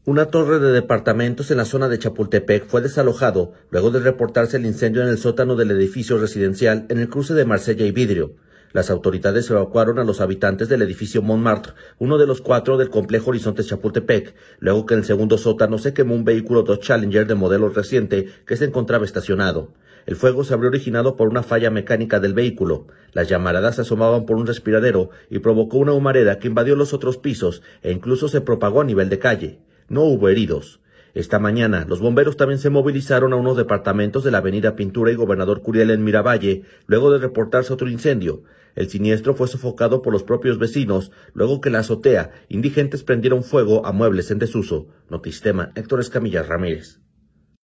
Una torre de departamentos en la zona de Chapultepec fue desalojado luego de reportarse el incendio en el sótano del edificio residencial en el cruce de Marsella y Vidrio. Las autoridades evacuaron a los habitantes del edificio Montmartre, uno de los 4 del complejo Horizontes Chapultepec, luego que en el segundo sótano se quemó un vehículo Dodge Challenger de modelo reciente que se encontraba estacionado. El fuego se habría originado por una falla mecánica del vehículo. Las llamaradas se asomaban por un respiradero y provocó una humareda que invadió los otros pisos e incluso se propagó a nivel de calle. No hubo heridos. Esta mañana, los bomberos también se movilizaron a unos departamentos de la avenida Pintura y Gobernador Curiel en Miravalle, luego de reportarse otro incendio. El siniestro fue sofocado por los propios vecinos, luego que en la azotea, indigentes prendieron fuego a muebles en desuso. Notistema, Héctor Escamilla Ramírez.